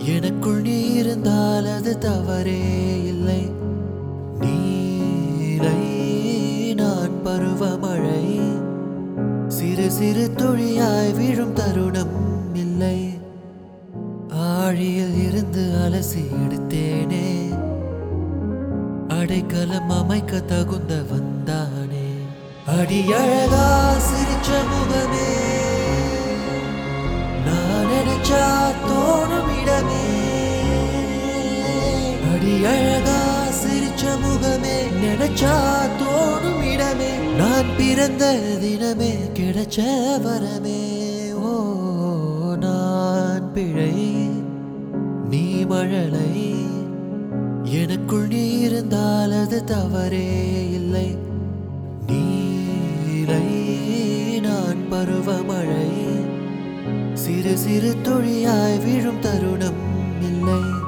எனக்குள் நீ இருந்தால் அது தவறே இல்லை. நீரை நான் பருவமழை, சிறு சிறு துளியாய் விழும் தருணம் இல்லை. ஆழியில் இருந்து அலசி எடுத்தேனே, அடைக்கலம் அமைக்க தகுந்த வந்தானே. அடியழகா சிரிச்ச முகமே, நான் நினைச்சா தோணும் இடமே. அடியழகா சிரிச்ச முகமே, நினைச்சா தோணும் இடமே. நான் பிறந்த தினமே கிடைச்ச வரமே. ஓ நான் பிழை, நீ மழலை. எனக்குள் நீ இருந்தால் அது தவறே இல்லை. நீரை நான் பருவமழை, சிறு சிறு துளியாய் விழும் தருணம் இல்லை.